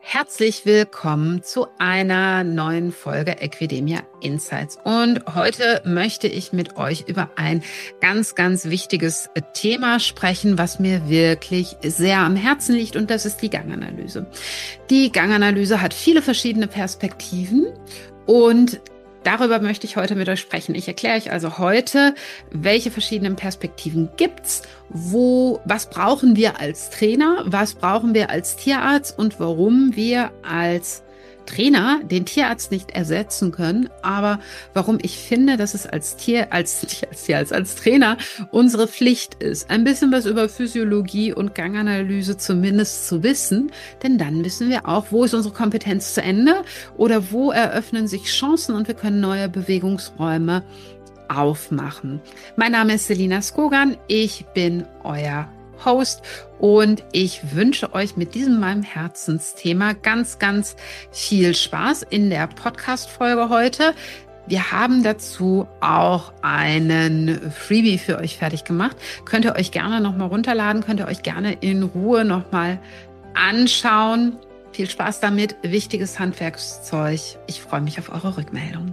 Herzlich willkommen zu einer neuen Folge Equideemia Insights. Und heute möchte ich mit euch über ein ganz, ganz wichtiges Thema sprechen, was mir wirklich sehr am Herzen liegt, und das ist die Ganganalyse. Die Ganganalyse hat viele verschiedene Perspektiven und darüber möchte ich heute mit euch sprechen. Ich erkläre euch also heute, welche verschiedenen Perspektiven gibt's, was brauchen wir als Trainer, was brauchen wir als Tierarzt und warum wir als Trainer den Tierarzt nicht ersetzen können, aber warum ich finde, dass es als Trainer unsere Pflicht ist, ein bisschen was über Physiologie und Ganganalyse zumindest zu wissen, denn dann wissen wir auch, wo ist unsere Kompetenz zu Ende oder wo eröffnen sich Chancen und wir können neue Bewegungsräume aufmachen. Mein Name ist Selina Skogan, ich bin euer Host und ich wünsche euch mit diesem meinem Herzensthema ganz, ganz viel Spaß in der Podcast-Folge heute. Wir haben dazu auch einen Freebie für euch fertig gemacht. Könnt ihr euch gerne nochmal runterladen, könnt ihr euch gerne in Ruhe nochmal anschauen. Viel Spaß damit, wichtiges Handwerkszeug. Ich freue mich auf eure Rückmeldung.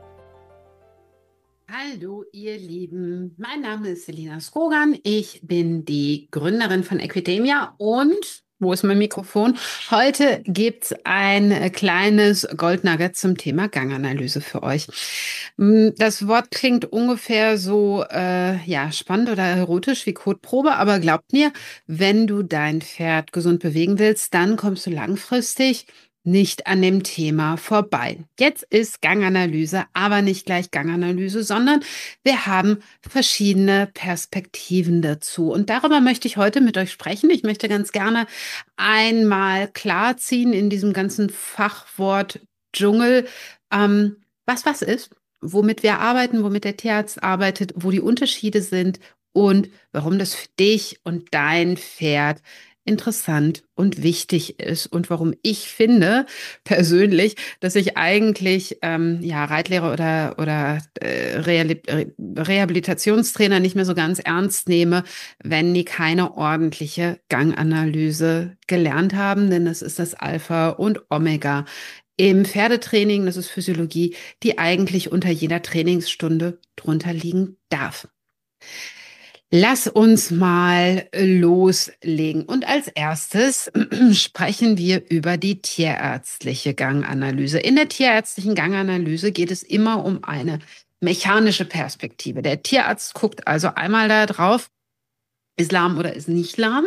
Hallo ihr Lieben, mein Name ist Selina Skogan, ich bin die Gründerin von Equideemia und, wo ist mein Mikrofon? Heute gibt es ein kleines Goldnugget zum Thema Ganganalyse für euch. Das Wort klingt ungefähr so spannend oder erotisch wie Kotprobe, aber glaubt mir, wenn du dein Pferd gesund bewegen willst, dann kommst du langfristig nicht an dem Thema vorbei. Jetzt ist Ganganalyse, aber nicht gleich Ganganalyse, sondern wir haben verschiedene Perspektiven dazu. Und darüber möchte ich heute mit euch sprechen. Ich möchte ganz gerne einmal klarziehen in diesem ganzen Fachwort Dschungel, was ist, womit wir arbeiten, womit der Tierarzt arbeitet, wo die Unterschiede sind und warum das für dich und dein Pferd interessant und wichtig ist und warum ich finde persönlich, dass ich eigentlich Reitlehrer oder Rehabilitationstrainer nicht mehr so ganz ernst nehme, wenn die keine ordentliche Ganganalyse gelernt haben, denn das ist das Alpha und Omega im Pferdetraining, das ist Physiologie, die eigentlich unter jeder Trainingsstunde drunter liegen darf. Lass uns mal loslegen. Und als erstes sprechen wir über die tierärztliche Ganganalyse. In der tierärztlichen Ganganalyse geht es immer um eine mechanische Perspektive. Der Tierarzt guckt also einmal da drauf, ist lahm oder ist nicht lahm.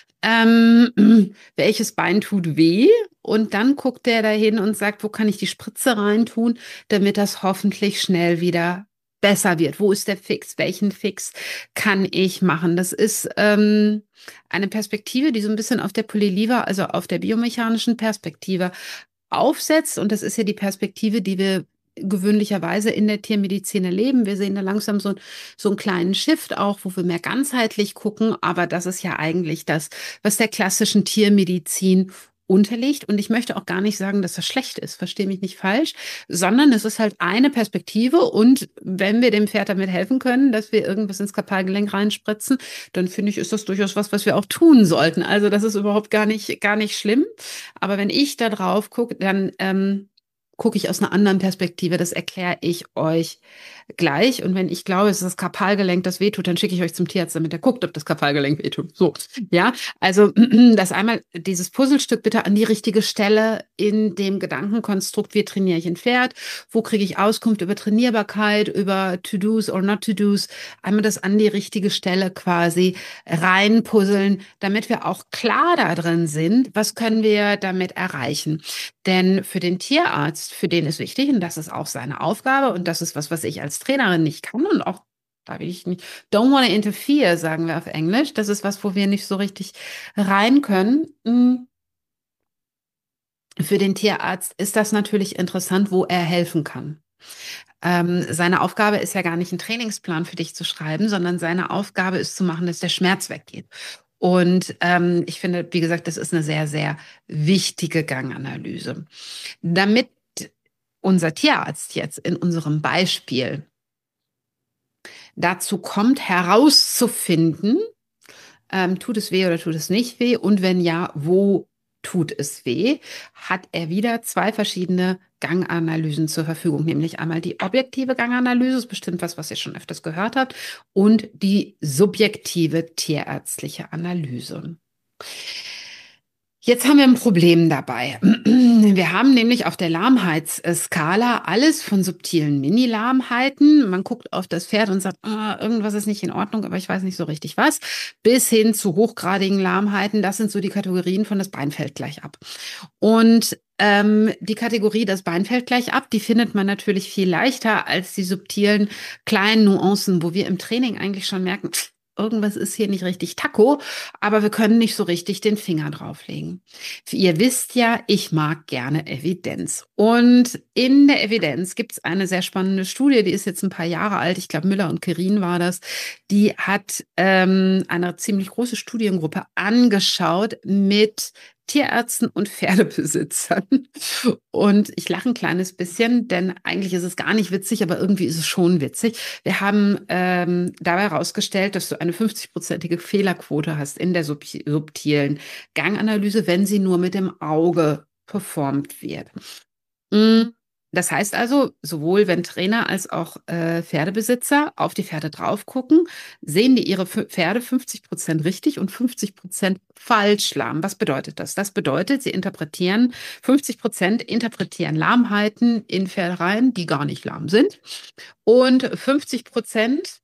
Welches Bein tut weh? Und dann guckt der dahin und sagt, wo kann ich die Spritze reintun, damit das hoffentlich schnell wieder besser wird. Wo ist der Fix? Welchen Fix kann ich machen? Das ist eine Perspektive, die so ein bisschen auf der Polyliva, also auf der biomechanischen Perspektive aufsetzt. Und das ist ja die Perspektive, die wir gewöhnlicherweise in der Tiermedizin erleben. Wir sehen da langsam so einen kleinen Shift auch, wo wir mehr ganzheitlich gucken. Aber das ist ja eigentlich das, was der klassischen Tiermedizin unterliegt. Und ich möchte auch gar nicht sagen, dass das schlecht ist, verstehe mich nicht falsch, sondern es ist halt eine Perspektive. Und wenn wir dem Pferd damit helfen können, dass wir irgendwas ins Kapalgelenk reinspritzen, dann finde ich, ist das durchaus was wir auch tun sollten. Also das ist überhaupt gar nicht schlimm. Aber wenn ich da drauf gucke, dann gucke ich aus einer anderen Perspektive. Das erkläre ich euch gleich. Und wenn ich glaube, es ist das Karpalgelenk, das wehtut, dann schicke ich euch zum Tierarzt, damit er guckt, ob das Karpalgelenk wehtut. So, ja, also das einmal dieses Puzzlestück bitte an die richtige Stelle in dem Gedankenkonstrukt. Wie trainiere ich ein Pferd? Wo kriege ich Auskunft über Trainierbarkeit, über To-Dos or not To-Dos? Einmal das an die richtige Stelle quasi reinpuzzeln, damit wir auch klar da drin sind, was können wir damit erreichen. Denn für den Tierarzt, für den ist wichtig, und das ist auch seine Aufgabe, und das ist was ich als Trainerin nicht kann und auch da will ich nicht, don't want to interfere, sagen wir auf Englisch. Das ist was, wo wir nicht so richtig rein können. Für den Tierarzt ist das natürlich interessant, wo er helfen kann. Seine Aufgabe ist ja gar nicht, einen Trainingsplan für dich zu schreiben, sondern seine Aufgabe ist zu machen, dass der Schmerz weggeht. Und ich finde, wie gesagt, das ist eine sehr, sehr wichtige Ganganalyse. Damit unser Tierarzt jetzt in unserem Beispiel dazu kommt, herauszufinden, tut es weh oder tut es nicht weh? Und wenn ja, wo tut es weh, hat er wieder zwei verschiedene Ganganalysen zur Verfügung, nämlich einmal die objektive Ganganalyse, ist bestimmt was, was ihr schon öfters gehört habt, und die subjektive tierärztliche Analyse. Jetzt haben wir ein Problem dabei. Wir haben nämlich auf der Lahmheitsskala alles von subtilen Mini-Lahmheiten. Man guckt auf das Pferd und sagt, ah, irgendwas ist nicht in Ordnung, aber ich weiß nicht so richtig was, bis hin zu hochgradigen Lahmheiten. Das sind so die Kategorien von das Bein fällt gleich ab. Und die Kategorie das Bein fällt gleich ab, die findet man natürlich viel leichter als die subtilen kleinen Nuancen, wo wir im Training eigentlich schon merken, irgendwas ist hier nicht richtig Taco, aber wir können nicht so richtig den Finger drauflegen. Ihr wisst ja, ich mag gerne Evidenz. Und in der Evidenz gibt es eine sehr spannende Studie, die ist jetzt ein paar Jahre alt. Ich glaube, Müller und Kerin war das. Die hat eine ziemlich große Studiengruppe angeschaut mit Tierärzten und Pferdebesitzern. Und ich lache ein kleines bisschen, denn eigentlich ist es gar nicht witzig, aber irgendwie ist es schon witzig. Wir haben dabei herausgestellt, dass du eine 50-prozentige Fehlerquote hast in der subtilen Ganganalyse, wenn sie nur mit dem Auge performt wird. Mm, Das heißt also, sowohl wenn Trainer als auch Pferdebesitzer auf die Pferde drauf gucken, sehen die ihre Pferde 50% richtig und 50% falsch lahm. Was bedeutet das? Das bedeutet, sie interpretieren, 50% interpretieren Lahmheiten in Pferdereien, die gar nicht lahm sind. Und 50%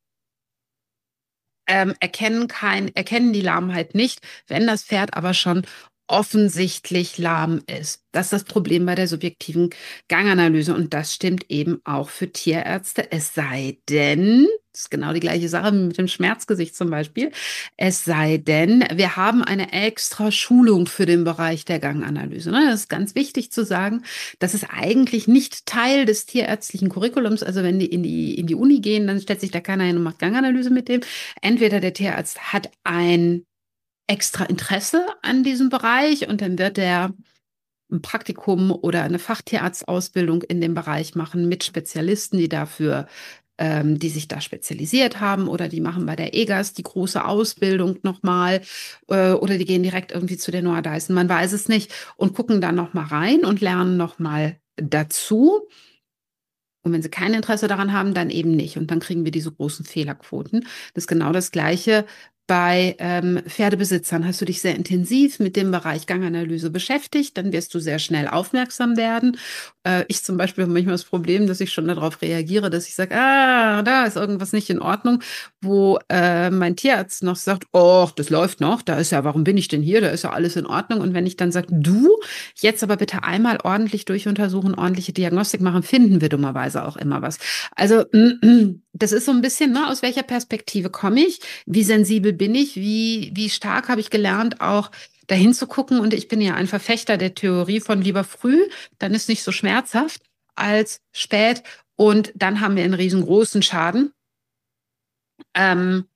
erkennen die Lahmheit nicht, wenn das Pferd aber schon offensichtlich lahm ist. Das ist das Problem bei der subjektiven Ganganalyse und das stimmt eben auch für Tierärzte, es sei denn, das ist genau die gleiche Sache wie mit dem Schmerzgesicht zum Beispiel, es sei denn, wir haben eine extra Schulung für den Bereich der Ganganalyse. Das ist ganz wichtig zu sagen, das ist eigentlich nicht Teil des tierärztlichen Curriculums, also wenn die in die Uni gehen, dann stellt sich da keiner hin und macht Ganganalyse mit dem. Entweder der Tierarzt hat ein extra Interesse an diesem Bereich und dann wird er ein Praktikum oder eine Fachtierarztausbildung in dem Bereich machen mit Spezialisten, die sich da spezialisiert haben oder die machen bei der EGAS die große Ausbildung nochmal oder die gehen direkt irgendwie zu den Nordeisen, man weiß es nicht und gucken dann nochmal rein und lernen nochmal dazu. Und wenn sie kein Interesse daran haben, dann eben nicht. Und dann kriegen wir diese großen Fehlerquoten. Das ist genau das Gleiche bei Pferdebesitzern. Hast du dich sehr intensiv mit dem Bereich Ganganalyse beschäftigt, dann wirst du sehr schnell aufmerksam werden. Ich zum Beispiel habe manchmal das Problem, dass ich schon darauf reagiere, dass ich sage, da ist irgendwas nicht in Ordnung, wo mein Tierarzt noch sagt, oh, das läuft noch, da ist ja, warum bin ich denn hier, da ist ja alles in Ordnung. Und wenn ich dann sage, du, jetzt aber bitte einmal ordentlich durchuntersuchen, ordentliche Diagnostik machen, finden wir dummerweise auch immer was. Also das ist so ein bisschen, ne, aus welcher Perspektive komme ich, wie sensibel bin ich, wie stark habe ich gelernt, auch dahin zu gucken. Und ich bin ja ein Verfechter der Theorie von lieber früh, dann ist nicht so schmerzhaft, als spät. Und dann haben wir einen riesengroßen Schaden. Ähm,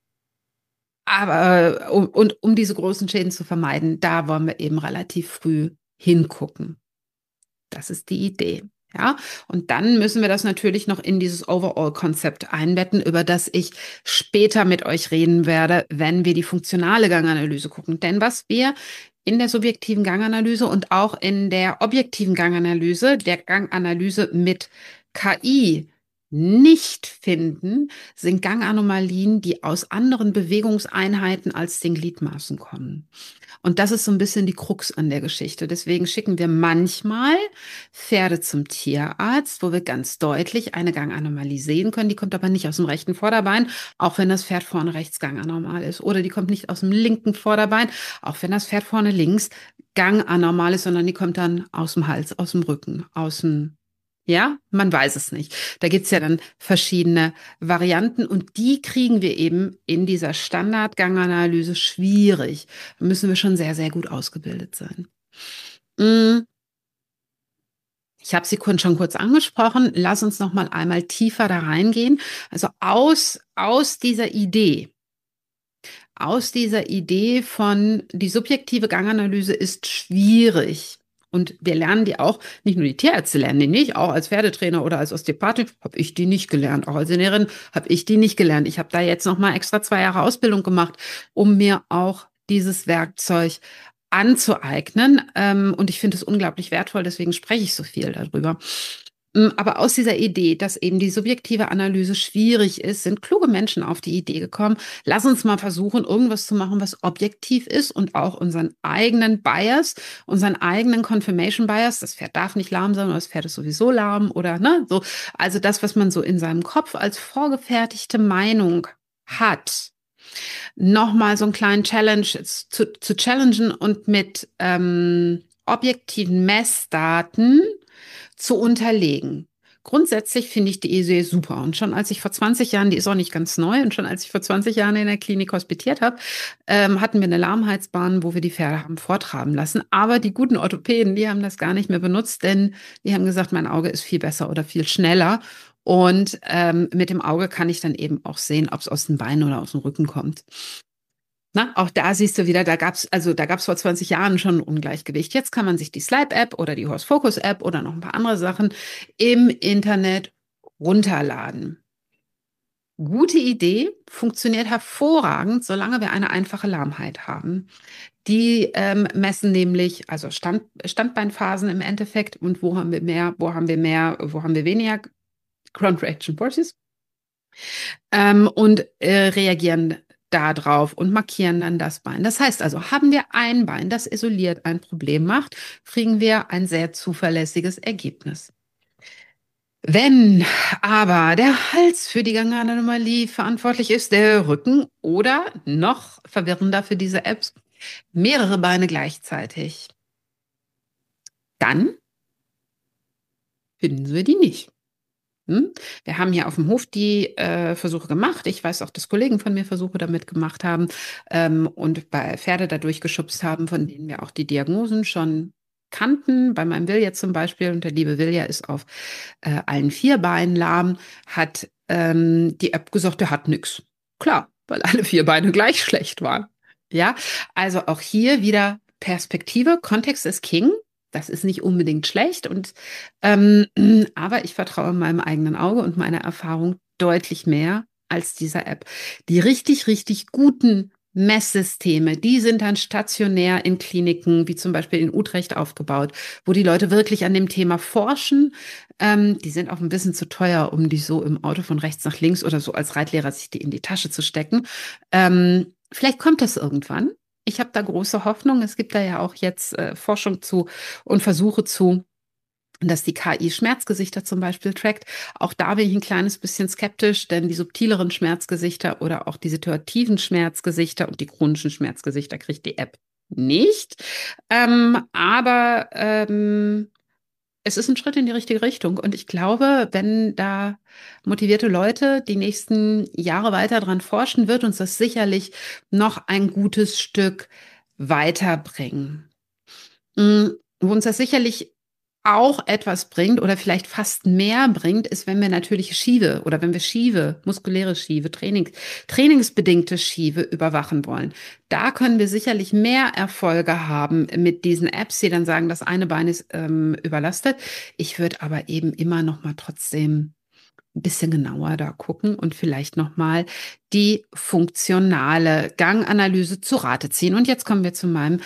aber um diese großen Schäden zu vermeiden, da wollen wir eben relativ früh hingucken. Das ist die Idee. Ja, und dann müssen wir das natürlich noch in dieses Overall-Konzept einbetten, über das ich später mit euch reden werde, wenn wir die funktionale Ganganalyse gucken. Denn was wir in der subjektiven Ganganalyse und auch in der objektiven Ganganalyse, der Ganganalyse mit KI, nicht finden, sind Ganganomalien, die aus anderen Bewegungseinheiten als den Gliedmaßen kommen. Und das ist so ein bisschen die Krux an der Geschichte. Deswegen schicken wir manchmal Pferde zum Tierarzt, wo wir ganz deutlich eine Ganganomalie sehen können. Die kommt aber nicht aus dem rechten Vorderbein, auch wenn das Pferd vorne rechts ganganormal ist. Oder die kommt nicht aus dem linken Vorderbein, auch wenn das Pferd vorne links ganganormal ist, sondern die kommt dann aus dem Hals, aus dem Rücken, ja, man weiß es nicht. Da gibt's ja dann verschiedene Varianten und die kriegen wir eben in dieser Standardganganalyse schwierig. Da müssen wir schon sehr, sehr gut ausgebildet sein. Mm, Ich habe sie schon kurz angesprochen. Lass uns noch mal einmal tiefer da reingehen. Also aus dieser Idee von die subjektive Ganganalyse ist schwierig. Und wir lernen die auch, nicht nur die Tierärzte lernen die nicht, auch als Pferdetrainer oder als Osteopathin habe ich die nicht gelernt. Auch als Ernährerin habe ich die nicht gelernt. Ich habe da jetzt noch mal extra 2 Jahre Ausbildung gemacht, um mir auch dieses Werkzeug anzueignen. Und ich finde es unglaublich wertvoll, deswegen spreche ich so viel darüber. Aber aus dieser Idee, dass eben die subjektive Analyse schwierig ist, sind kluge Menschen auf die Idee gekommen, lass uns mal versuchen, irgendwas zu machen, was objektiv ist und auch unseren eigenen Bias, unseren eigenen Confirmation Bias, das Pferd darf nicht lahm sein oder das Pferd ist sowieso lahm oder ne, so. Also das, was man so in seinem Kopf als vorgefertigte Meinung hat, nochmal so einen kleinen Challenge zu challengen und mit objektiven Messdaten zu unterlegen. Grundsätzlich finde ich die Idee super. Und schon als ich vor 20 Jahren, die ist auch nicht ganz neu, und schon als ich vor 20 Jahren in der Klinik hospitiert habe, hatten wir eine Lahmheitsbahn, wo wir die Pferde haben vortraben lassen. Aber die guten Orthopäden, die haben das gar nicht mehr benutzt, denn die haben gesagt, mein Auge ist viel besser oder viel schneller. Und mit dem Auge kann ich dann eben auch sehen, ob es aus den Beinen oder aus dem Rücken kommt. Na, auch da siehst du wieder, da gab's vor 20 Jahren schon ein Ungleichgewicht. Jetzt kann man sich die Slipe-App oder die Horse Focus-App oder noch ein paar andere Sachen im Internet runterladen. Gute Idee, funktioniert hervorragend, solange wir eine einfache Lahmheit haben. Die messen nämlich, also Standbeinphasen im Endeffekt und wo haben wir mehr, wo haben wir weniger Ground-Reaction Forces und reagieren da drauf und markieren dann das Bein. Das heißt also, haben wir ein Bein, das isoliert ein Problem macht, kriegen wir ein sehr zuverlässiges Ergebnis. Wenn aber der Hals für die Ganganomalie verantwortlich ist, der Rücken oder noch verwirrender für diese Apps, mehrere Beine gleichzeitig, dann finden wir die nicht. Wir haben hier auf dem Hof die Versuche gemacht. Ich weiß auch, dass Kollegen von mir Versuche damit gemacht haben und bei Pferde da durchgeschubst haben, von denen wir auch die Diagnosen schon kannten. Bei meinem Vilja zum Beispiel, und der liebe Vilja ist auf allen vier Beinen lahm, hat die App gesagt, der hat nichts. Klar, weil alle vier Beine gleich schlecht waren. Ja, also auch hier wieder Perspektive. Kontext ist King. Das ist nicht unbedingt schlecht ähm, aber ich vertraue meinem eigenen Auge und meiner Erfahrung deutlich mehr als dieser App. Die richtig, richtig guten Messsysteme, die sind dann stationär in Kliniken, wie zum Beispiel in Utrecht aufgebaut, wo die Leute wirklich an dem Thema forschen. Die sind auch ein bisschen zu teuer, um die so im Auto von rechts nach links oder so als Reitlehrer sich die in die Tasche zu stecken. Vielleicht kommt das irgendwann. Ich habe da große Hoffnung. Es gibt da ja auch jetzt Forschung zu und Versuche zu, dass die KI Schmerzgesichter zum Beispiel trackt. Auch da bin ich ein kleines bisschen skeptisch, denn die subtileren Schmerzgesichter oder auch die situativen Schmerzgesichter und die chronischen Schmerzgesichter kriegt die App nicht. Aber es ist ein Schritt in die richtige Richtung. Und ich glaube, wenn da motivierte Leute die nächsten Jahre weiter dran forschen, wird uns das sicherlich noch ein gutes Stück weiterbringen. Wo uns das sicherlich auch etwas bringt oder vielleicht fast mehr bringt, ist, wenn wir natürliche Schiefe oder wenn wir Schiefe, muskuläre Schiefe, trainingsbedingte Schiefe überwachen wollen. Da können wir sicherlich mehr Erfolge haben mit diesen Apps, die dann sagen, das eine Bein ist überlastet. Ich würde aber eben immer noch mal trotzdem ein bisschen genauer da gucken und vielleicht noch mal die funktionale Ganganalyse zu Rate ziehen. Und jetzt kommen wir zu meinem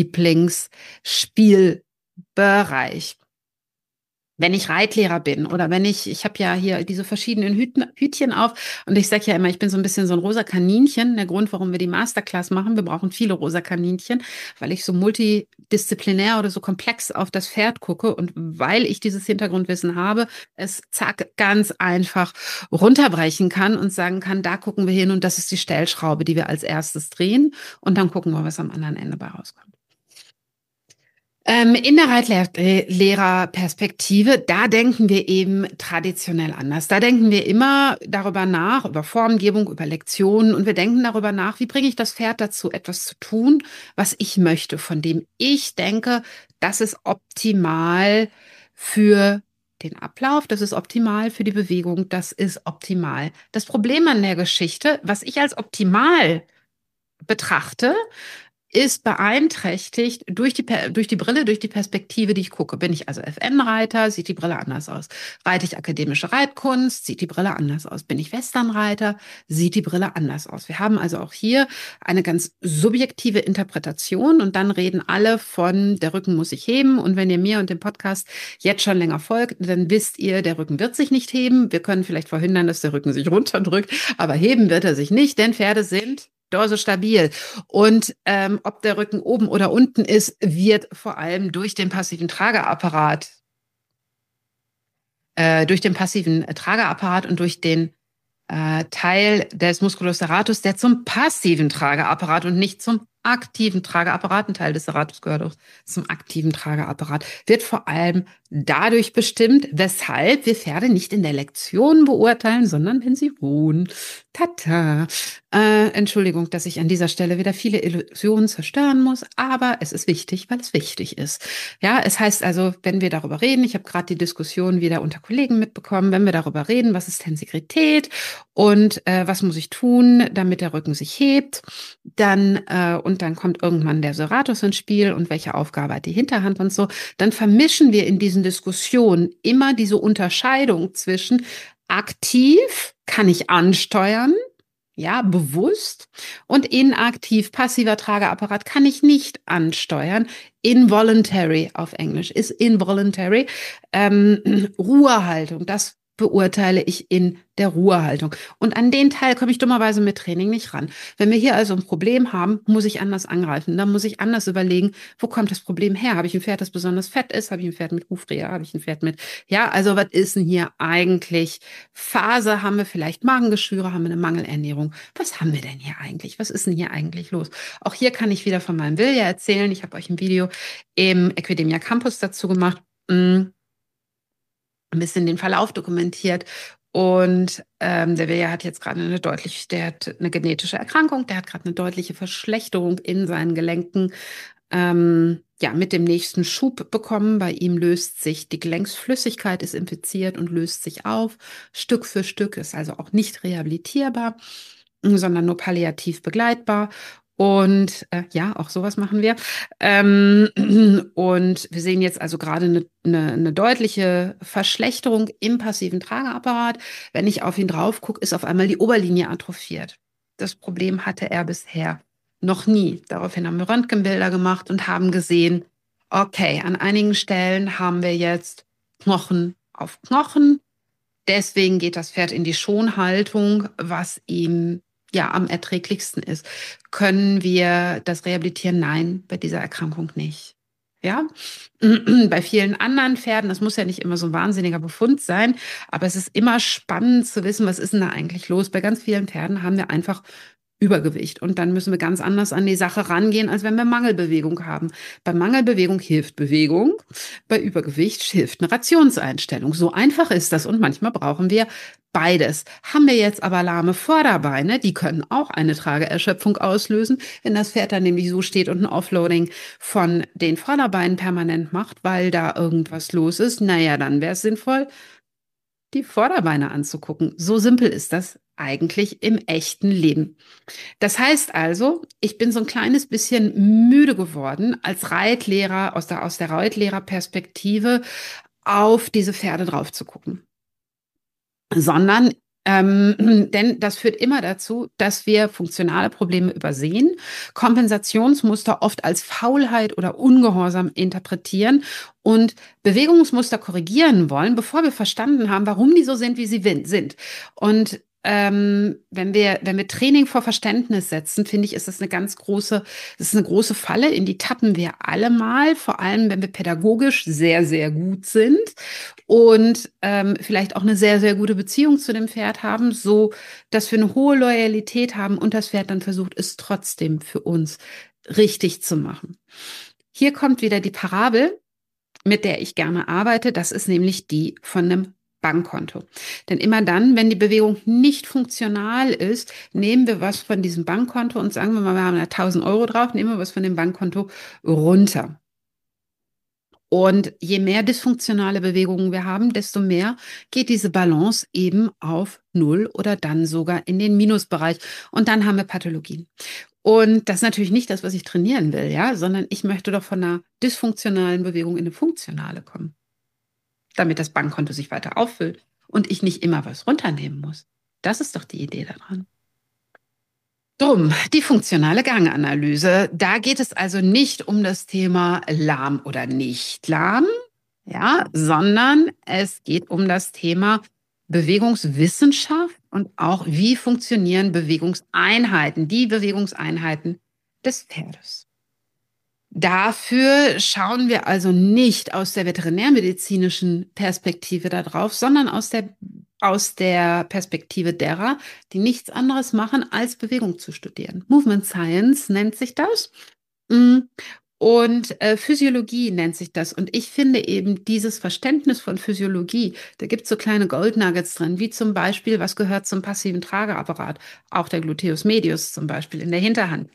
Lieblingsspielbereich. Wenn ich Reitlehrer bin oder wenn ich habe ja hier diese verschiedenen Hütchen auf und ich sage ja immer, ich bin so ein bisschen so ein rosa Kaninchen. Der Grund, warum wir die Masterclass machen, wir brauchen viele rosa Kaninchen, weil ich so multidisziplinär oder so komplex auf das Pferd gucke und weil ich dieses Hintergrundwissen habe, es zack ganz einfach runterbrechen kann und sagen kann, da gucken wir hin und das ist die Stellschraube, die wir als erstes drehen und dann gucken wir, was am anderen Ende bei rauskommt. In der Reitlehrerperspektive, da denken wir eben traditionell anders. Da denken wir immer darüber nach, über Formgebung, über Lektionen und wir denken darüber nach, wie bringe ich das Pferd dazu, etwas zu tun, was ich möchte, von dem ich denke, das ist optimal für den Ablauf, das ist optimal für die Bewegung, das ist optimal. Das Problem an der Geschichte, was ich als optimal betrachte, ist beeinträchtigt durch die Brille, durch die Perspektive, die ich gucke. Bin ich also FN-Reiter, sieht die Brille anders aus. Reite ich akademische Reitkunst, sieht die Brille anders aus. Bin ich Westernreiter, sieht die Brille anders aus. Wir haben also auch hier eine ganz subjektive Interpretation und dann reden alle von, der Rücken muss sich heben. Und wenn ihr mir und dem Podcast jetzt schon länger folgt, dann wisst ihr, der Rücken wird sich nicht heben. Wir können vielleicht verhindern, dass der Rücken sich runterdrückt, aber heben wird er sich nicht, denn Pferde sind dorsostabil. Und ob der Rücken oben oder unten ist, wird vor allem durch den passiven Trageapparat, und durch den Teil des Musculus serratus, der zum passiven Trageapparat und nicht zum aktiven Trageapparat, ein Teil des Serratus gehört auch zum aktiven Trageapparat, wird vor allem dadurch bestimmt, weshalb wir Pferde nicht in der Lektion beurteilen, sondern wenn sie ruhen. Tata. Entschuldigung, dass ich an dieser Stelle wieder viele Illusionen zerstören muss, aber es ist wichtig, weil es wichtig ist. Ja, es heißt also, wenn wir darüber reden, ich habe gerade die Diskussion wieder unter Kollegen mitbekommen, wenn wir darüber reden, was ist Tensegrität und was muss ich tun, damit der Rücken sich hebt, dann und dann kommt irgendwann der Serratus ins Spiel und welche Aufgabe hat die Hinterhand und so, dann vermischen wir in diesen Diskussionen immer diese Unterscheidung zwischen aktiv kann ich ansteuern, ja, bewusst, und inaktiv, passiver Trageapparat kann ich nicht ansteuern. Involuntary auf Englisch ist involuntary. Ruhehaltung, das beurteile ich in der Ruhehaltung. Und an den Teil komme ich dummerweise mit Training nicht ran. Wenn wir hier also ein Problem haben, muss ich anders angreifen. Dann muss ich anders überlegen, wo kommt das Problem her? Habe ich ein Pferd, das besonders fett ist? Habe ich ein Pferd mit Hufrehe? Habe ich ein Pferd mit, ja, also was ist denn hier eigentlich Phase? Haben wir vielleicht Magengeschwüre? Haben wir eine Mangelernährung? Was haben wir denn hier eigentlich? Was ist denn hier eigentlich los? Auch hier kann ich wieder von meinem Vilja erzählen. Ich habe euch ein Video im Equidemia Campus dazu gemacht. Ein bisschen den Verlauf dokumentiert. Und der Vilja hat jetzt gerade der hat eine genetische Erkrankung, der hat gerade eine deutliche Verschlechterung in seinen Gelenken, ja, mit dem nächsten Schub bekommen. Bei ihm löst sich die Gelenksflüssigkeit, ist infiziert und löst sich auf. Stück für Stück, ist also auch nicht rehabilitierbar, sondern nur palliativ begleitbar. Und ja, auch sowas machen wir. Und wir sehen jetzt also gerade eine deutliche Verschlechterung im passiven Trageapparat. Wenn ich auf ihn drauf gucke, ist auf einmal die Oberlinie atrophiert. Das Problem hatte er bisher noch nie. Daraufhin haben wir Röntgenbilder gemacht und haben gesehen, okay, an einigen Stellen haben wir jetzt Knochen auf Knochen. Deswegen geht das Pferd in die Schonhaltung, was ihm ja am erträglichsten ist. Können wir das rehabilitieren? Nein, bei dieser Erkrankung nicht. Ja, bei vielen anderen Pferden, das muss ja nicht immer so ein wahnsinniger Befund sein, aber es ist immer spannend zu wissen, was ist denn da eigentlich los. Bei ganz vielen Pferden haben wir einfach Übergewicht und dann müssen wir ganz anders an die Sache rangehen, als wenn wir Mangelbewegung haben. Bei Mangelbewegung hilft Bewegung, bei Übergewicht hilft eine Rationseinstellung. So einfach ist das und manchmal brauchen wir beides. Haben wir jetzt aber lahme Vorderbeine, die können auch eine Trageerschöpfung auslösen, wenn das Pferd dann nämlich so steht und ein Offloading von den Vorderbeinen permanent macht, weil da irgendwas los ist. Naja, dann wäre es sinnvoll, die Vorderbeine anzugucken. So simpel ist das eigentlich im echten Leben. Das heißt also, ich bin so ein kleines bisschen müde geworden, als Reitlehrer, aus der Reitlehrerperspektive auf diese Pferde drauf zu gucken. Sondern, denn das führt immer dazu, dass wir funktionale Probleme übersehen, Kompensationsmuster oft als Faulheit oder Ungehorsam interpretieren und Bewegungsmuster korrigieren wollen, bevor wir verstanden haben, warum die so sind, wie sie sind. Und wenn wir Training vor Verständnis setzen, finde ich, ist das eine große Falle, in die tappen wir alle mal, vor allem wenn wir pädagogisch sehr, sehr gut sind und vielleicht auch eine sehr, sehr gute Beziehung zu dem Pferd haben, so dass wir eine hohe Loyalität haben und das Pferd dann versucht, es trotzdem für uns richtig zu machen. Hier kommt wieder die Parabel, mit der ich gerne arbeite. Das ist nämlich die von einem Bankkonto. Denn immer dann, wenn die Bewegung nicht funktional ist, nehmen wir was von diesem Bankkonto und sagen wir mal, wir haben da 1.000 Euro drauf, nehmen wir was von dem Bankkonto runter. Und je mehr dysfunktionale Bewegungen wir haben, desto mehr geht diese Balance eben auf Null oder dann sogar in den Minusbereich. Und dann haben wir Pathologien. Und das ist natürlich nicht das, was ich trainieren will, ja, sondern ich möchte doch von einer dysfunktionalen Bewegung in eine funktionale kommen, damit das Bankkonto sich weiter auffüllt und ich nicht immer was runternehmen muss. Das ist doch die Idee daran. Drum, die funktionale Ganganalyse. Da geht es also nicht um das Thema lahm oder nicht lahm, ja, sondern es geht um das Thema Bewegungswissenschaft und auch wie funktionieren Bewegungseinheiten, die Bewegungseinheiten des Pferdes. Dafür schauen wir also nicht aus der veterinärmedizinischen Perspektive darauf, sondern aus der Perspektive derer, die nichts anderes machen, als Bewegung zu studieren. Movement Science nennt sich das. Mm. Und Physiologie nennt sich das. Und ich finde eben dieses Verständnis von Physiologie, da gibt es so kleine Gold Nuggets drin, wie zum Beispiel, was gehört zum passiven Trageapparat? Auch der Gluteus medius zum Beispiel in der Hinterhand.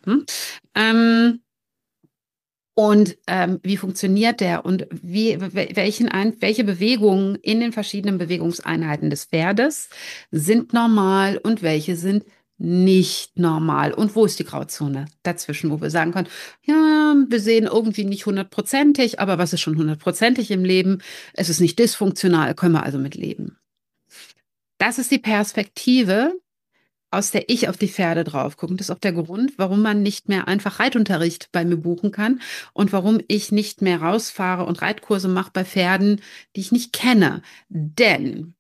Und wie funktioniert der und welche Bewegungen in den verschiedenen Bewegungseinheiten des Pferdes sind normal und welche sind nicht normal? Und wo ist die Grauzone dazwischen, wo wir sagen können, ja, wir sehen irgendwie nicht hundertprozentig, aber was ist schon hundertprozentig im Leben? Es ist nicht dysfunktional, können wir also mit leben. Das ist die Perspektive, aus der ich auf die Pferde drauf gucke. Und das ist auch der Grund, warum man nicht mehr einfach Reitunterricht bei mir buchen kann und warum ich nicht mehr rausfahre und Reitkurse mache bei Pferden, die ich nicht kenne. Denn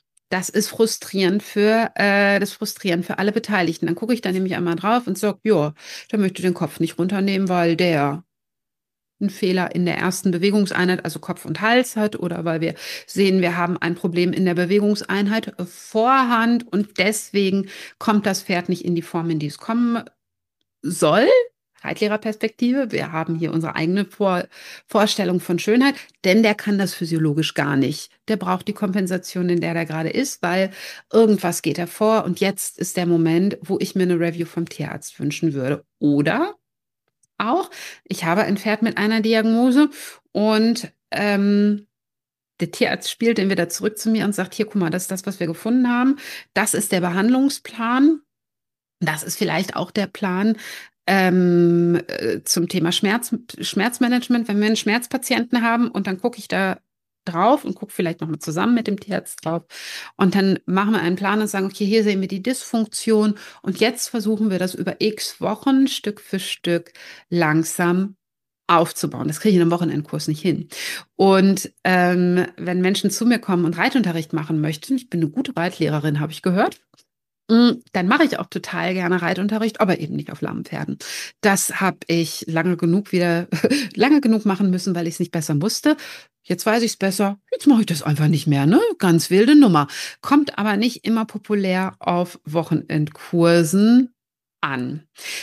das ist frustrierend für alle Beteiligten. Dann gucke ich da nämlich einmal drauf und sage, ja, der möchte den Kopf nicht runternehmen, weil der einen Fehler in der ersten Bewegungseinheit, also Kopf und Hals hat, oder weil wir sehen, wir haben ein Problem in der Bewegungseinheit Vorhand und deswegen kommt das Pferd nicht in die Form, in die es kommen soll. Reitlehrerperspektive. Wir haben hier unsere eigene Vorstellung von Schönheit, denn der kann das physiologisch gar nicht. Der braucht die Kompensation, in der er gerade ist, weil irgendwas geht hervor und jetzt ist der Moment, wo ich mir eine Review vom Tierarzt wünschen würde. Oder auch. Ich habe ein Pferd mit einer Diagnose und der Tierarzt spielt den wieder zurück zu mir und sagt, hier, guck mal, das ist das, was wir gefunden haben. Das ist der Behandlungsplan. Das ist vielleicht auch der Plan zum Thema Schmerzmanagement, wenn wir einen Schmerzpatienten haben und dann gucke ich da drauf und gucke vielleicht nochmal zusammen mit dem Tierarzt drauf und dann machen wir einen Plan und sagen, okay, hier sehen wir die Dysfunktion und jetzt versuchen wir das über x Wochen Stück für Stück langsam aufzubauen. Das kriege ich in einem Wochenendkurs nicht hin. Und wenn Menschen zu mir kommen und Reitunterricht machen möchten, ich bin eine gute Reitlehrerin, habe ich gehört, dann mache ich auch total gerne Reitunterricht, aber eben nicht auf lahmen Pferden. Das habe ich lange genug machen müssen, weil ich es nicht besser wusste. Jetzt weiß ich es besser. Jetzt mache ich das einfach nicht mehr, ne? Ganz wilde Nummer. Kommt aber nicht immer populär auf Wochenendkursen an.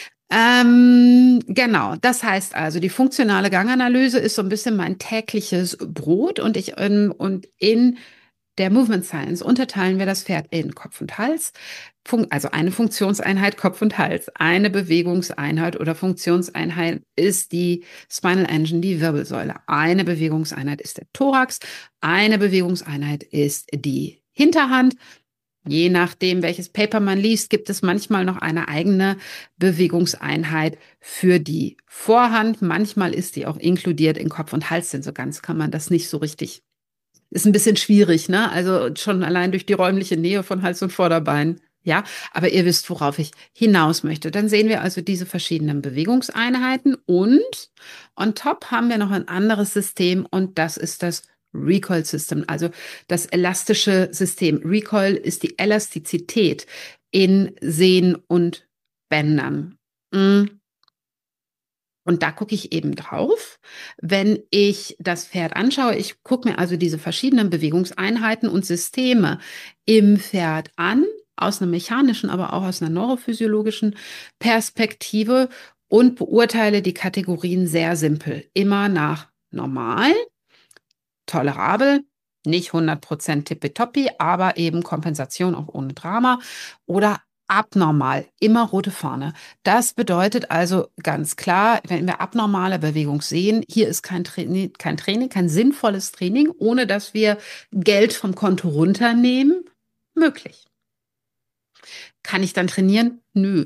Genau, das heißt also, die funktionale Ganganalyse ist so ein bisschen mein tägliches Brot und in der Movement Science unterteilen wir das Pferd in Kopf und Hals, also eine Funktionseinheit Kopf und Hals, eine Bewegungseinheit oder Funktionseinheit ist die Spinal Engine, die Wirbelsäule, eine Bewegungseinheit ist der Thorax, eine Bewegungseinheit ist die Hinterhand. Je nachdem, welches Paper man liest, gibt es manchmal noch eine eigene Bewegungseinheit für die Vorhand. Manchmal ist die auch inkludiert in Kopf und Hals, denn so ganz kann man das nicht so richtig. Ist ein bisschen schwierig, ne? Also schon allein durch die räumliche Nähe von Hals und Vorderbein. Ja, aber ihr wisst, worauf ich hinaus möchte. Dann sehen wir also diese verschiedenen Bewegungseinheiten und on top haben wir noch ein anderes System und das ist das Recoil System, also das elastische System. Recoil ist die Elastizität in Sehnen und Bändern. Mm. Und da gucke ich eben drauf, wenn ich das Pferd anschaue. Ich gucke mir also diese verschiedenen Bewegungseinheiten und Systeme im Pferd an, aus einer mechanischen, aber auch aus einer neurophysiologischen Perspektive und beurteile die Kategorien sehr simpel. Immer nach normal, tolerabel, nicht 100% tippitoppi, aber eben Kompensation auch ohne Drama oder abnormal, immer rote Fahne. Das bedeutet also ganz klar, wenn wir abnormale Bewegung sehen, hier ist kein Training, kein sinnvolles Training, ohne dass wir Geld vom Konto runternehmen, möglich. Kann ich dann trainieren? Nö.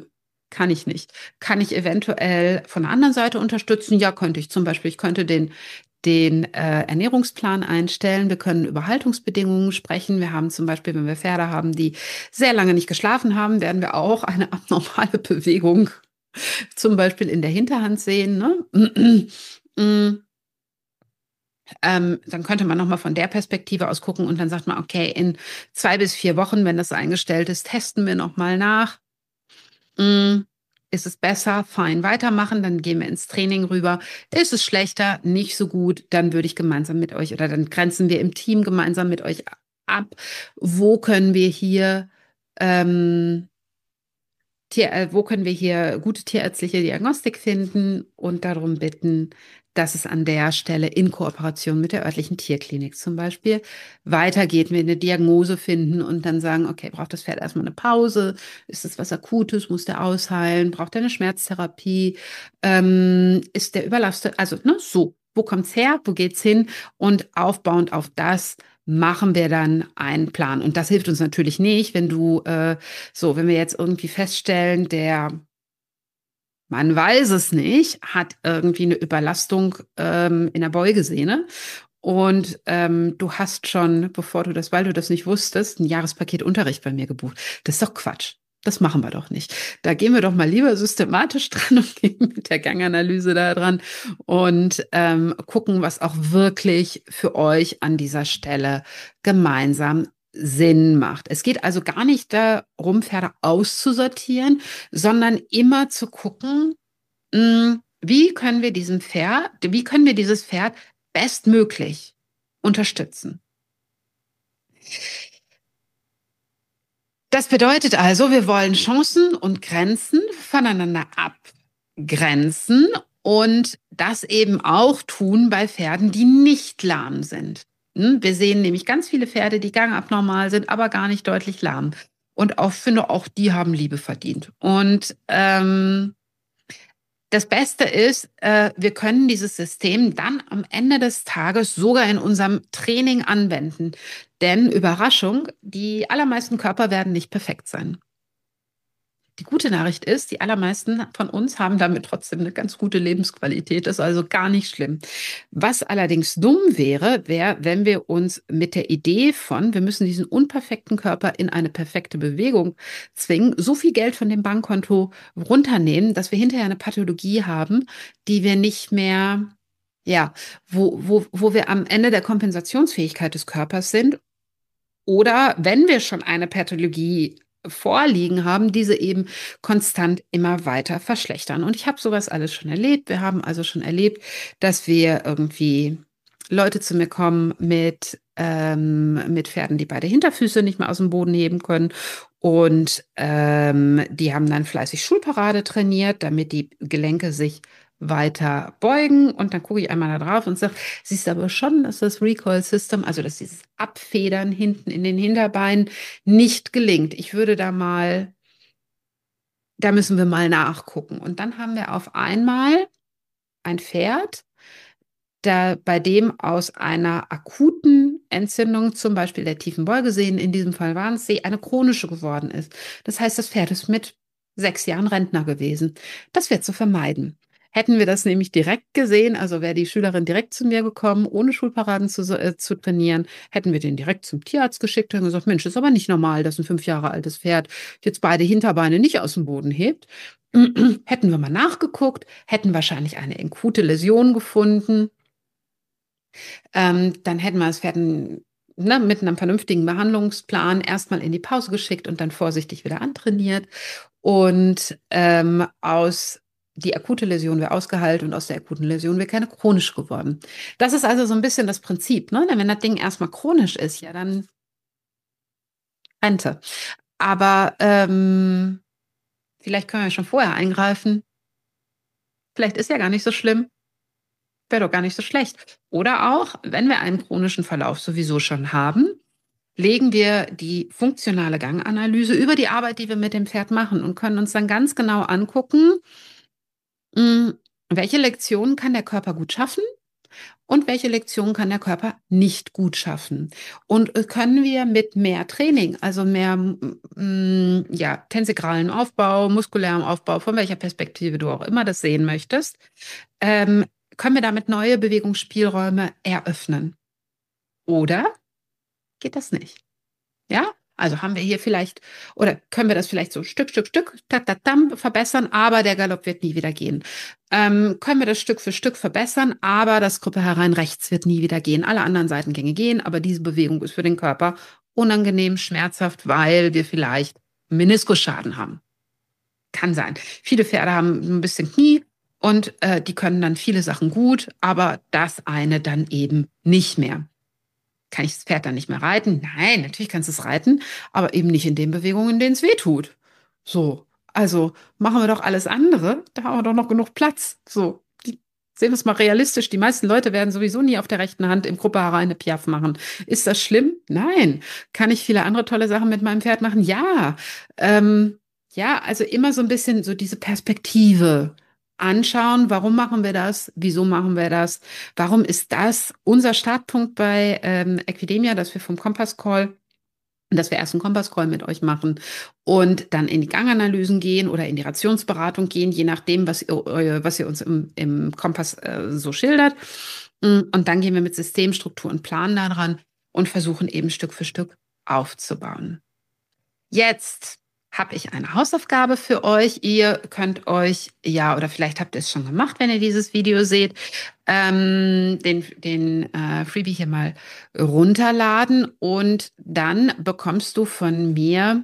kann ich nicht. Kann ich eventuell von der anderen Seite unterstützen? Ja, könnte ich zum Beispiel. Ich könnte den Ernährungsplan einstellen. Wir können über Haltungsbedingungen sprechen. Wir haben zum Beispiel, wenn wir Pferde haben, die sehr lange nicht geschlafen haben, werden wir auch eine abnormale Bewegung zum Beispiel in der Hinterhand sehen. Ne? Dann könnte man nochmal von der Perspektive aus gucken und dann sagt man, okay, in 2 bis 4 Wochen, wenn das eingestellt ist, testen wir nochmal nach. Mm, Ist es besser? Fein, weitermachen. Dann gehen wir ins Training rüber. Ist es schlechter? Nicht so gut? Dann würde ich gemeinsam mit euch oder dann grenzen wir im Team gemeinsam mit euch ab. Wo können wir hier ähm, wo können wir hier gute tierärztliche Diagnostik finden und darum bitten, dass es an der Stelle in Kooperation mit der örtlichen Tierklinik zum Beispiel weitergeht, wir eine Diagnose finden und dann sagen, okay, braucht das Pferd erstmal eine Pause? Ist das was Akutes? Muss der ausheilen? Braucht er eine Schmerztherapie? Ist der überlastet? Also, ne, so. Wo kommt's her? Wo geht's hin? Und aufbauend auf das machen wir dann einen Plan. Und das hilft uns natürlich nicht, wenn wenn wir jetzt irgendwie feststellen, man weiß es nicht, hat irgendwie eine Überlastung in der Beugesehne. Und du hast schon, weil du das nicht wusstest, ein Jahrespaket Unterricht bei mir gebucht. Das ist doch Quatsch. Das machen wir doch nicht. Da gehen wir doch mal lieber systematisch dran und gehen mit der Ganganalyse da dran und gucken, was auch wirklich für euch an dieser Stelle gemeinsam Sinn macht. Es geht also gar nicht darum, Pferde auszusortieren, sondern immer zu gucken, wie können wir dieses Pferd bestmöglich unterstützen. Das bedeutet also, wir wollen Chancen und Grenzen voneinander abgrenzen und das eben auch tun bei Pferden, die nicht lahm sind. Wir sehen nämlich ganz viele Pferde, die gangabnormal sind, aber gar nicht deutlich lahm. Und auch finde, auch die haben Liebe verdient. Und das Beste ist, wir können dieses System dann am Ende des Tages sogar in unserem Training anwenden. Denn Überraschung, die allermeisten Körper werden nicht perfekt sein. Die gute Nachricht ist, die allermeisten von uns haben damit trotzdem eine ganz gute Lebensqualität. Das ist also gar nicht schlimm. Was allerdings dumm wäre, wenn wir uns mit der Idee von, wir müssen diesen unperfekten Körper in eine perfekte Bewegung zwingen, so viel Geld von dem Bankkonto runternehmen, dass wir hinterher eine Pathologie haben, die wir nicht mehr, ja, wo wir am Ende der Kompensationsfähigkeit des Körpers sind oder wenn wir schon eine Pathologie vorliegen haben, diese eben konstant immer weiter verschlechtern. Und ich habe sowas alles schon erlebt. Wir haben also schon erlebt, dass wir irgendwie Leute zu mir kommen mit Pferden, die beide Hinterfüße nicht mehr aus dem Boden heben können. Und die haben dann fleißig Schulparade trainiert, damit die Gelenke sich weiter beugen. Und dann gucke ich einmal da drauf und sage, siehst du aber schon, dass das Recoil System, also dass dieses Abfedern hinten in den Hinterbeinen nicht gelingt. Da müssen wir mal nachgucken. Und dann haben wir auf einmal ein Pferd, bei dem aus einer akuten Entzündung, zum Beispiel der tiefen Beugesehnen, in diesem Fall waren es sie, eine chronische geworden ist. Das heißt, das Pferd ist mit 6 Jahren Rentner gewesen. Das wäre zu vermeiden. Hätten wir das nämlich direkt gesehen, also wäre die Schülerin direkt zu mir gekommen, ohne Schulparaden zu trainieren, hätten wir den direkt zum Tierarzt geschickt und gesagt, Mensch, ist aber nicht normal, dass ein 5 Jahre altes Pferd jetzt beide Hinterbeine nicht aus dem Boden hebt. Hätten wir mal nachgeguckt, hätten wahrscheinlich eine akute Läsion gefunden. Dann hätten wir das Pferd mit einem vernünftigen Behandlungsplan erstmal in die Pause geschickt und dann vorsichtig wieder antrainiert. Und die akute Läsion wäre ausgeheilt und aus der akuten Läsion wäre keine chronische geworden. Das ist also so ein bisschen das Prinzip, ne? Denn wenn das Ding erstmal chronisch ist, ja, dann Rente. Aber vielleicht können wir schon vorher eingreifen. Vielleicht ist ja gar nicht so schlimm. Wäre doch gar nicht so schlecht. Oder auch, wenn wir einen chronischen Verlauf sowieso schon haben, legen wir die funktionale Ganganalyse über die Arbeit, die wir mit dem Pferd machen und können uns dann ganz genau angucken, welche Lektionen kann der Körper gut schaffen Und welche Lektionen kann der Körper nicht gut schaffen? Und können wir mit mehr Training, also mehr ja, tensegralen Aufbau, muskulären Aufbau, von welcher Perspektive du auch immer das sehen möchtest, ähm, können wir damit neue Bewegungsspielräume eröffnen? Oder geht das nicht? Ja, also haben wir hier vielleicht, oder können wir das vielleicht so Stück, verbessern, aber der Galopp wird nie wieder gehen. Können wir das Stück für Stück verbessern, aber das Gruppe herein rechts wird nie wieder gehen. Alle anderen Seitengänge gehen, aber diese Bewegung ist für den Körper unangenehm, schmerzhaft, weil wir vielleicht Meniskusschaden haben. Kann sein. Viele Pferde haben ein bisschen Knie und die können dann viele Sachen gut, aber das eine dann eben nicht mehr. Kann ich das Pferd dann nicht mehr reiten? Nein, natürlich kannst du es reiten, aber eben nicht in den Bewegungen, in denen es weh tut. So, also machen wir doch alles andere, da haben wir doch noch genug Platz. So, sehen wir es mal realistisch. Die meisten Leute werden sowieso nie auf der rechten Hand im Gruppe eine Piaffe machen. Ist das schlimm? Nein. Kann ich viele andere tolle Sachen mit meinem Pferd machen? Ja. Ja, also immer so ein bisschen so diese Perspektive anschauen. Warum machen wir das? Wieso machen wir das? Warum ist das unser Startpunkt bei Equidemia, dass wir vom Kompass Call, dass wir erst einen Kompass Call mit euch machen und dann in die Ganganalysen gehen oder in die Rationsberatung gehen, je nachdem, was ihr uns im Kompass so schildert. Und dann gehen wir mit System, Struktur und Plan da dran und versuchen eben Stück für Stück aufzubauen. Jetzt habe ich eine Hausaufgabe für euch. Ihr könnt euch, ja, oder vielleicht habt ihr es schon gemacht, wenn ihr dieses Video seht, den Freebie hier mal runterladen und dann bekommst du von mir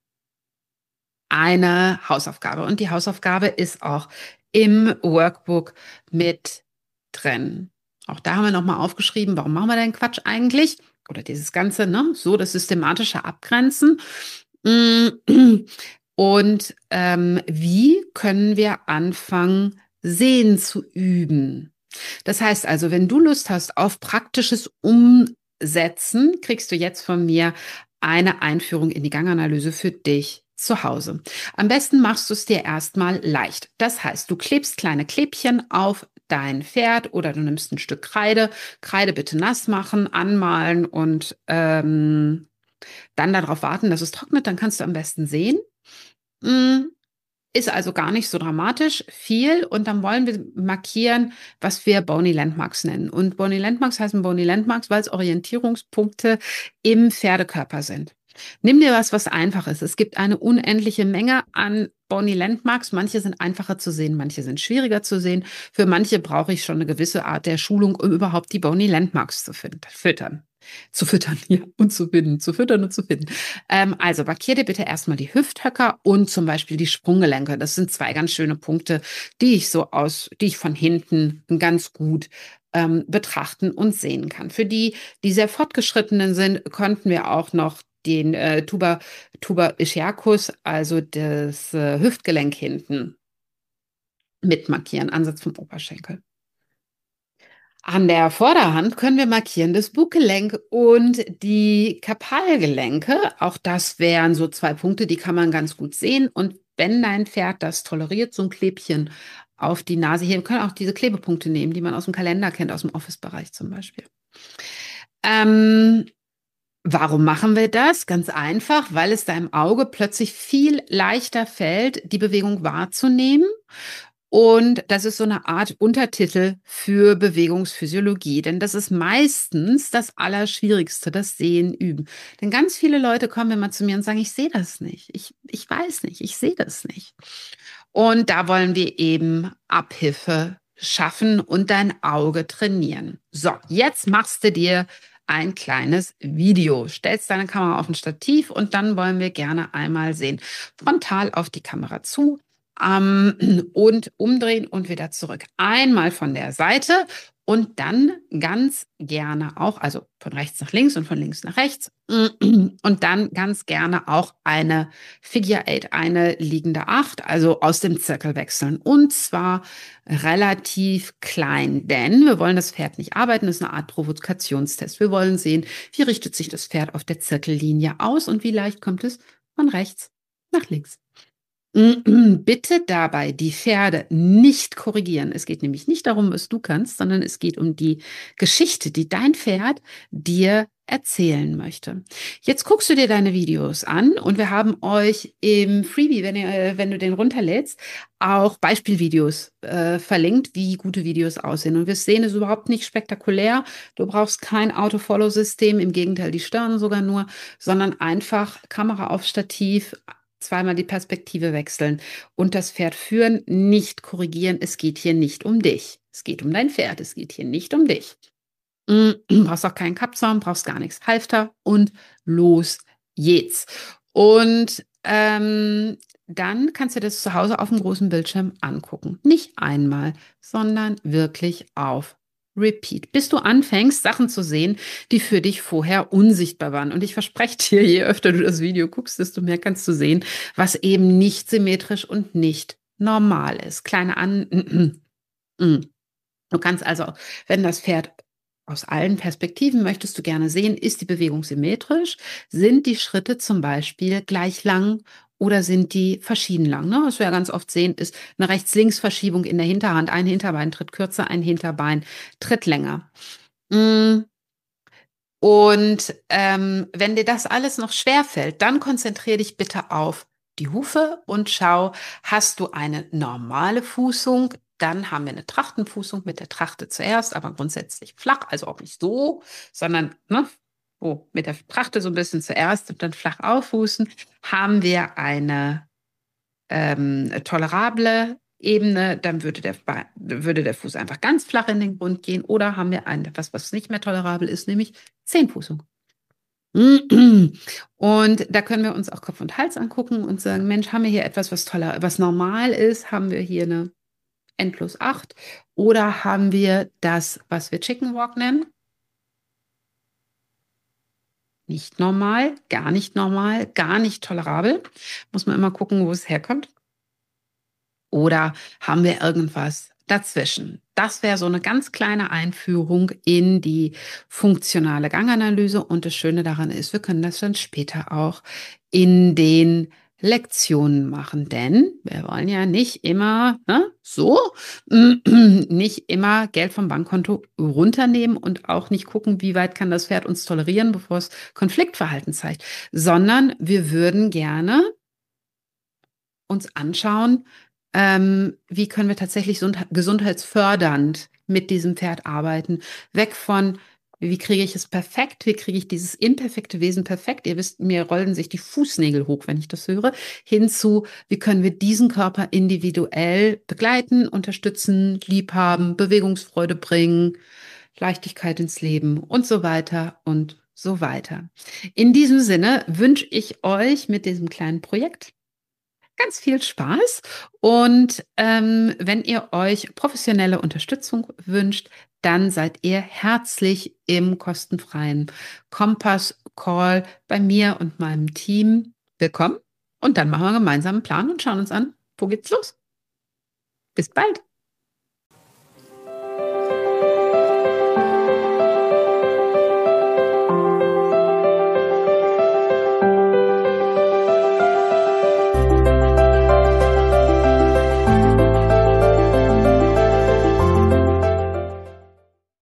eine Hausaufgabe. Und die Hausaufgabe ist auch im Workbook mit drin. Auch da haben wir nochmal aufgeschrieben, warum machen wir denn Quatsch eigentlich? Oder dieses Ganze, ne? So das systematische Abgrenzen. Und wie können wir anfangen, Sehen zu üben? Das heißt also, wenn du Lust hast auf praktisches Umsetzen, kriegst du jetzt von mir eine Einführung in die Ganganalyse für dich zu Hause. Am besten machst du es dir erstmal leicht. Das heißt, du klebst kleine Klebchen auf dein Pferd oder du nimmst ein Stück Kreide. Kreide bitte nass machen, anmalen und dann darauf warten, dass es trocknet. Dann kannst du am besten sehen. Ist also gar nicht so dramatisch viel und dann wollen wir markieren, was wir Bony Landmarks nennen. Und Bony Landmarks heißen Bony Landmarks, weil es Orientierungspunkte im Pferdekörper sind. Nimm dir was einfach ist. Es gibt eine unendliche Menge an Bony Landmarks. Manche sind einfacher zu sehen, manche sind schwieriger zu sehen. Für manche brauche ich schon eine gewisse Art der Schulung, um überhaupt die Bony Landmarks zu füttern. Zu füttern, ja, und zu finden, zu füttern und zu finden. Also markier dir bitte erstmal die Hüfthöcker und zum Beispiel die Sprunggelenke. Das sind zwei ganz schöne Punkte, die ich von hinten ganz gut betrachten und sehen kann. Für die, die sehr fortgeschrittenen sind, konnten wir auch noch den Tuber Ischiacus, also das Hüftgelenk hinten, mit markieren, Ansatz vom Oberschenkel. An der Vorderhand können wir markieren das Buggelenk und die Karpalgelenke. Auch das wären so zwei Punkte, die kann man ganz gut sehen. Und wenn dein Pferd das toleriert, so ein Klebchen auf die Nase hier, wir können auch diese Klebepunkte nehmen, die man aus dem Kalender kennt, aus dem Office-Bereich zum Beispiel. Warum machen wir das? Ganz einfach, weil es deinem Auge plötzlich viel leichter fällt, die Bewegung wahrzunehmen. Und das ist so eine Art Untertitel für Bewegungsphysiologie, denn das ist meistens das Allerschwierigste, das Sehen üben. Denn ganz viele Leute kommen immer zu mir und sagen, ich sehe das nicht, ich weiß nicht, ich sehe das nicht. Und da wollen wir eben Abhilfe schaffen und dein Auge trainieren. So, jetzt machst du dir ein kleines Video. Stellst deine Kamera auf ein Stativ und dann wollen wir gerne einmal sehen. Frontal auf die Kamera zu und umdrehen und wieder zurück. Einmal von der Seite und dann ganz gerne auch, also von rechts nach links und von links nach rechts und dann ganz gerne auch eine Figure Eight, eine liegende Acht, also aus dem Zirkel wechseln und zwar relativ klein, denn wir wollen das Pferd nicht arbeiten, das ist eine Art Provokationstest. Wir wollen sehen, wie richtet sich das Pferd auf der Zirkellinie aus und wie leicht kommt es von rechts nach links. Bitte dabei die Pferde nicht korrigieren. Es geht nämlich nicht darum, was du kannst, sondern es geht um die Geschichte, die dein Pferd dir erzählen möchte. Jetzt guckst du dir deine Videos an und wir haben euch im Freebie, wenn du den runterlädst, auch Beispielvideos verlinkt, wie gute Videos aussehen. Und wir sehen es überhaupt nicht spektakulär. Du brauchst kein Autofollow-System, im Gegenteil, die stören sogar nur, sondern einfach Kamera auf Stativ, zweimal die Perspektive wechseln und das Pferd führen, nicht korrigieren. Es geht hier nicht um dich. Es geht um dein Pferd. Es geht hier nicht um dich. Brauchst auch keinen Kappzaum, brauchst gar nichts. Halfter und los geht's. Und dann kannst du das zu Hause auf dem großen Bildschirm angucken. Nicht einmal, sondern wirklich auf Repeat, bis du anfängst, Sachen zu sehen, die für dich vorher unsichtbar waren. Und ich verspreche dir, je öfter du das Video guckst, desto mehr kannst du sehen, was eben nicht symmetrisch und nicht normal ist. Kleine An. Du kannst also, wenn das Pferd aus allen Perspektiven möchtest du gerne sehen, ist die Bewegung symmetrisch? Sind die Schritte zum Beispiel gleich lang oder sind die verschieden lang? Ne? Was wir ja ganz oft sehen, ist eine Rechts-Links-Verschiebung in der Hinterhand. Ein Hinterbein tritt kürzer, ein Hinterbein tritt länger. Mm, Und wenn dir das alles noch schwerfällt, dann konzentriere dich bitte auf die Hufe und schau, hast du eine normale Fußung? Dann haben wir eine Trachtenfußung mit der Trachte zuerst, aber grundsätzlich flach, also auch nicht so, sondern ne, so mit der Trachte so ein bisschen zuerst und dann flach auffußen. Haben wir eine tolerable Ebene, dann würde der Fuß einfach ganz flach in den Grund gehen. Oder haben wir etwas, was nicht mehr tolerabel ist, nämlich Zehnfußung. Und da können wir uns auch Kopf und Hals angucken und sagen, Mensch, haben wir hier etwas, was normal ist? Haben wir hier eine N+8? Oder haben wir das, was wir Chicken Walk nennen? Nicht normal, gar nicht tolerabel. Muss man immer gucken, wo es herkommt. Oder haben wir irgendwas dazwischen? Das wäre so eine ganz kleine Einführung in die funktionale Ganganalyse. Und das Schöne daran ist, wir können das dann später auch in den Lektionen machen, denn wir wollen ja nicht immer nicht immer Geld vom Bankkonto runternehmen und auch nicht gucken, wie weit kann das Pferd uns tolerieren, bevor es Konfliktverhalten zeigt, sondern wir würden gerne uns anschauen, wie können wir tatsächlich gesundheitsfördernd mit diesem Pferd arbeiten. Weg von, wie kriege ich es perfekt, wie kriege ich dieses imperfekte Wesen perfekt. Ihr wisst, mir rollen sich die Fußnägel hoch, wenn ich das höre, hinzu, wie können wir diesen Körper individuell begleiten, unterstützen, lieb haben, Bewegungsfreude bringen, Leichtigkeit ins Leben und so weiter und so weiter. In diesem Sinne wünsche ich euch mit diesem kleinen Projekt ganz viel Spaß. Und wenn ihr euch professionelle Unterstützung wünscht, dann seid ihr herzlich im kostenfreien Kompass-Call bei mir und meinem Team willkommen. Und dann machen wir gemeinsam einen Plan und schauen uns an, wo geht's los. Bis bald.